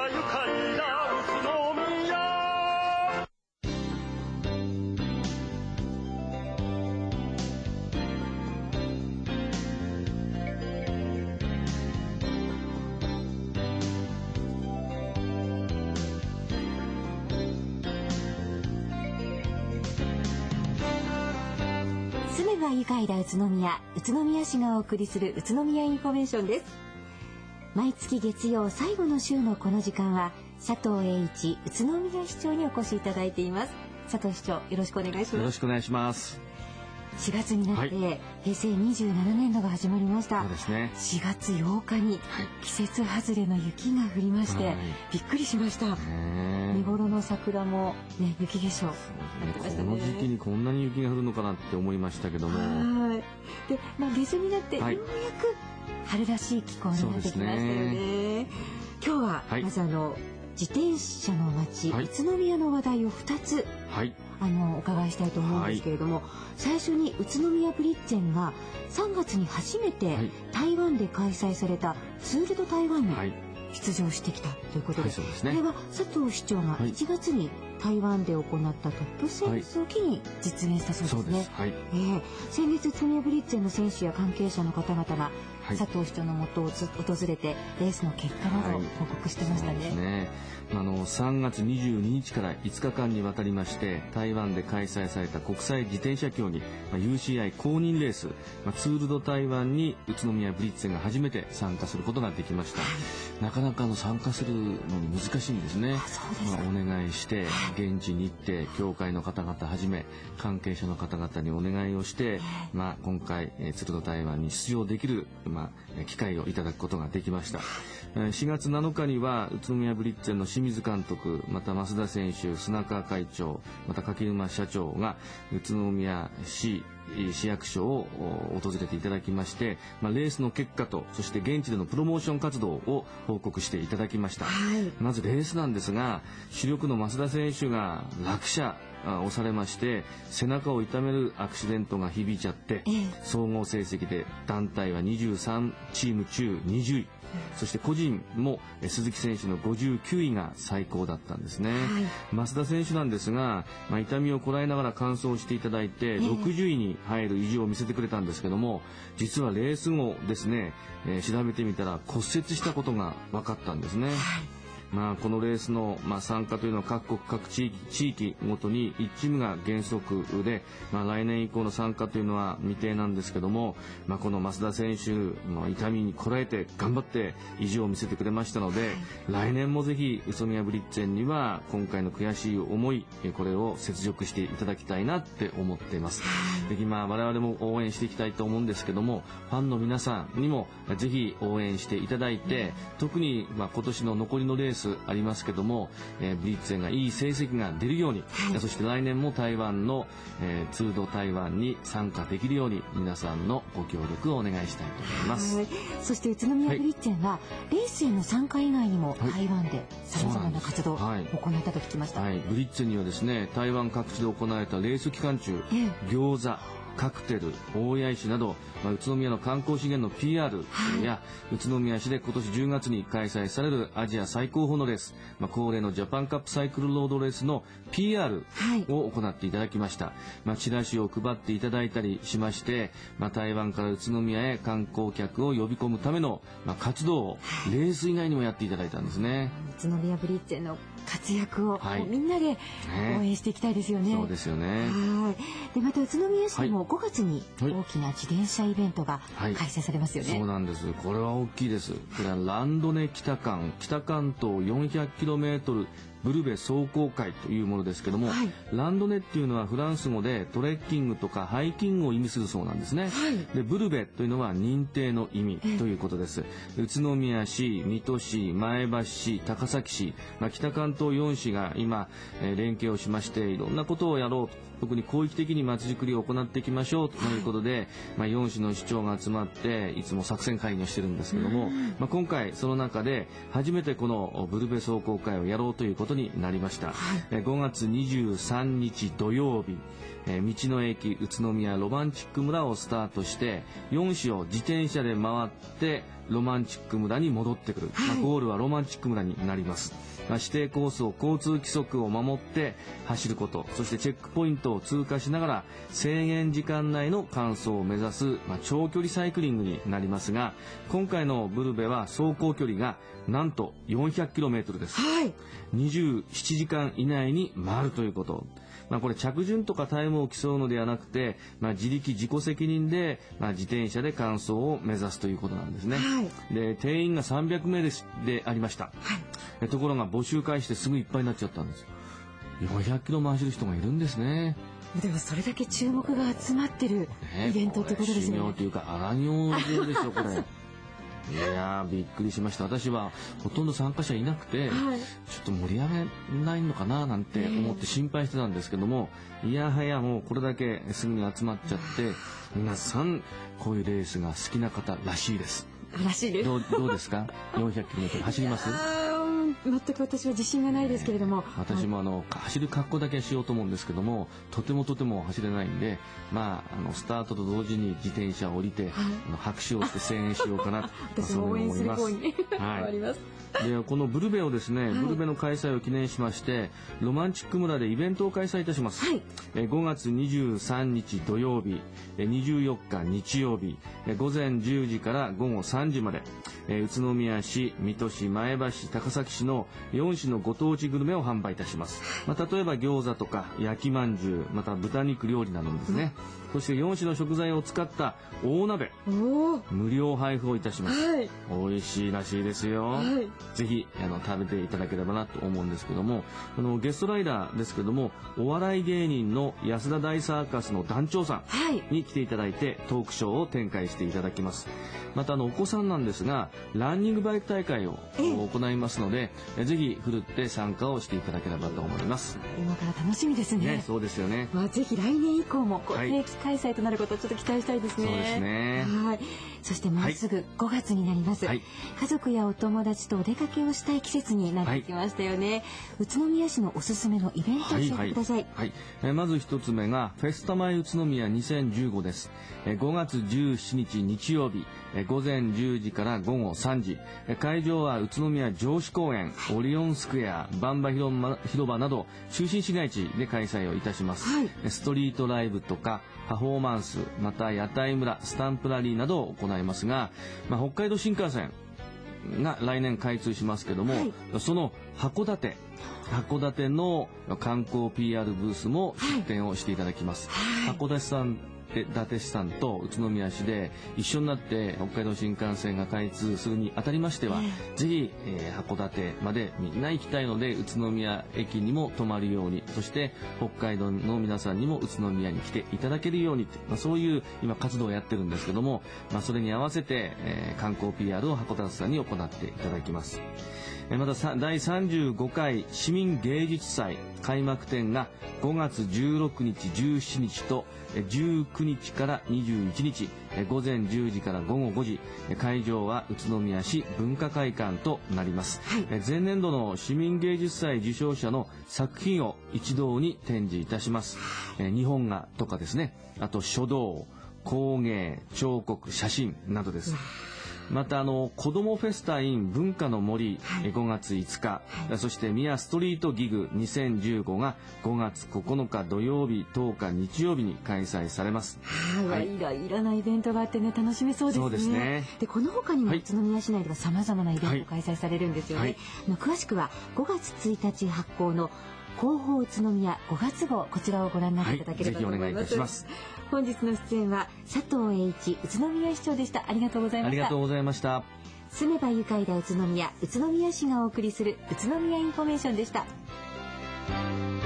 が愉快な宇都宮。 住めば愉快な宇都宮、宇都宮市がお送りする宇都宮インフォメーションです。毎月月曜最後の週のこの時間は佐藤栄一宇都宮市長にお越しいただいています。佐藤市長、よろしくお願いします。 よろしくお願いします。 4月になって、平成27年度が始まりました。 そうですね。 4月8日に季節外れの雪が降りまして、びっくりしました。見頃の桜も、ね、雪化粧、 この時期にこんなに雪が降るのかなって思いましたけども、 で、下旬になってようやく春らしい気候になってきましたよね。今日はまず自転車の街、宇都宮の話題を2つ、お伺いしたいと思うんですけれども、最初に宇都宮ブリッツェンが3月に初めて台湾で開催されたツール・ド・台湾に出場してきたということで、これは佐藤市長が1月に台湾で行ったトップセールスを機に実現したそうですね。先月宇都宮ブリッツェンの選手や関係者の方々が佐藤市長の元を訪れてレースの結果などを報告してましたね。 3月22日から5日間にわたりまして台湾で開催された国際自転車競技、UCI 公認レース、ツール・ド・台湾に宇都宮ブリッツェンが初めて参加することができました。なかなか参加するのに難しいんですね。お願いして現地に行って協会の方々はじめ関係者の方々にお願いをして、今回ツール・ド・台湾に出場できる、機会をいただくことができました。4月7日には宇都宮ブリッツェンの清水監督、また増田選手、砂川会長、また柿沼社長が宇都宮市役所を訪れていただきまして、レースの結果とそして現地でのプロモーション活動を報告していただきました。まずレースなんですが、主力の増田選手が落車をされまして背中を痛めるアクシデントが響いちゃって、総合成績で団体は23チーム中20位、そして個人も鈴木選手の59位が最高だったんですね。増田選手なんですが、痛みをこらえながら完走していただいて、60位に入る意地を見せてくれたんですけども、実はレース後ですね、調べてみたら骨折したことが分かったんですね。このレースの、参加というのは各国各地域ごとに1チームが原則で、来年以降の参加というのは未定なんですけども、この増田選手の痛みにこらえて頑張って意地を見せてくれましたので、来年もぜひ宇都宮ブリッツェンには今回の悔しい思い、これを雪辱していただきたいなって思っています。ぜひ我々も応援していきたいと思うんですけども、ファンの皆さんにもぜひ応援していただいて、特に今年の残りのレースありますけども、ブリッツェンがいい成績が出るように、そして来年も台湾の、ツール・ド・台湾に参加できるように皆さんのご協力をお願いしたいと思います。 そして宇都宮ブリッツェンは、レースへの参加以外にも台湾でさまざまな活動を行ったと聞きました。 ブリッツェンにはですね、台湾各地で行われたレース期間中、餃子、カクテル、大谷石など、宇都宮の観光資源の PR や、宇都宮市で今年10月に開催されるアジア最高峰のレース、恒例のジャパンカップサイクルロードレースの PR を行っていただきました。チラシを配っていただいたりしまして、台湾から宇都宮へ観光客を呼び込むための、活動をレース以外にもやっていただいたんですね。 宇都宮ブリッツェンの活躍を、みんなで応援していきたいですよね。 そうですよね。 でまた宇都宮市でも5月に大きな自転車イベントが開催されますよね。 そうなんです。これは大きいです。これはランドネ北関東 400km ブルベ走行会というものですけども、ランドネっていうのはフランス語でトレッキングとかハイキングを意味するそうなんですね。でブルベというのは認定の意味ということです。宇都宮市、水戸市、前橋市、高崎市、北関東4市が今、連携をしましていろんなことをやろうと、特に広域的にまちづくりを行っていきましょうということで、4市の市長が集まっていつも作戦会議をしてるんですけども、今回その中で初めてこのブルベ走行会をやろうということになりました。5月23日土曜日、道の駅宇都宮ロマンチック村をスタートして4市を自転車で回ってロマンチック村に戻ってくる、ゴールはロマンチック村になります。指定コースを交通規則を守って走ること、そしてチェックポイントを通過しながら制限時間内の完走を目指す、長距離サイクリングになりますが、今回のブルベは走行距離がなんと 400km です、27時間以内に回るということ。これ着順とかタイムを競うのではなくて、自力自己責任で、自転車で完走を目指すということなんですね、で定員が300名でありました、ところが募集開始してすぐいっぱいになっちゃったんです。400キロも走る人がいるんですね。 でもそれだけ注目が集まってるイベントってことですね。 修行というか荒行ですよこれ。いやーびっくりしました。私はほとんど参加者いなくて、ちょっと盛り上げないのかななんて思って心配してたんですけども、いやはやもうこれだけすぐに集まっちゃって、皆さんこういうレースが好きな方らしいです。どうですか400km 走ります？ 全く私は自信がないですけれども、 私も走る格好だけしようと思うんですけども、とても走れないんで、スタートと同時に自転車を降りて、拍手をして声援しようかなと私も応援する方に回ります。 でこのブルベをですね、ブルベの開催を記念しましてロマンチック村でイベントを開催いたします、5月23日土曜日、24日日曜日、午前10時から午後3時まで、宇都宮市、水戸市、前橋市、高崎市の4市のご当地グルメを販売いたします。例えば餃子とか焼きまんじゅう、また豚肉料理などですね、そして4種の食材を使った大鍋無料配布をいたします、美味しいらしいですよ、ぜひ食べていただければなと思うんですけども、ゲストライダーですけども、お笑い芸人の安田大サーカスの団長さんに来ていただいてトークショーを展開していただきます。またお子さんなんですがランニングバイク大会を行いますので、ぜひふるって参加をしていただければと思います。 今から楽しみですね。 そうですよね。 ぜひ来年以降も定期開催となることをちょっと期待したいですね。 そうですね。 そしてもうすぐ5月になります、家族やお友達とお出かけをしたい季節になってきましたよね、宇都宮市のおすすめのイベントを教えてください。 まず一つ目がフェスタマイ宇都宮2015です。5月17日日曜日、午前10時から午後3時、会場は宇都宮城址公園、オリオンスクエア、バンバ広場など中心市街地で開催をいたします、ストリートライブとかパフォーマンス、また屋台村、スタンプラリーなどを行いますが、北海道新幹線が来年開通しますけども、その函館の観光 PR ブースも出展をしていただきます、函館市さんと宇都宮市で一緒になって北海道新幹線が開通するにあたりましては、ぜひ、函館までみんな行きたいので宇都宮駅にも泊まるように、そして北海道の皆さんにも宇都宮に来ていただけるように、そういう今活動をやってるんですけども、それに合わせて、観光 PR を函館さんに行っていただきます。また第35回市民芸術祭開幕展が5月16日17日と19日から21日、午前10時から午後5時、会場は宇都宮市文化会館となります、前年度の市民芸術祭受賞者の作品を一堂に展示いたします、日本画とかですね、あと書道、工芸、彫刻、写真などです。また子どもフェスタ in 文化の森、5月5日、そして宮ストリートギグ2015が5月9日土曜日、10日日曜日に開催されます。 いろいろなイベントがあってね、楽しめそうですね。 そうですね。 でこの他にも宇都宮市内ではさまざまなイベント開催されるんですよね、詳しくは5月1日発行の広報宇都宮5月号、こちらをご覧になっていただければと思います。 ぜひお願いいたします。 本日の出演は佐藤栄一宇都宮市長でした。ありがとうございました。 ありがとうございました。 住めば愉快だ宇都宮、宇都宮市がお送りする宇都宮インフォメーションでした。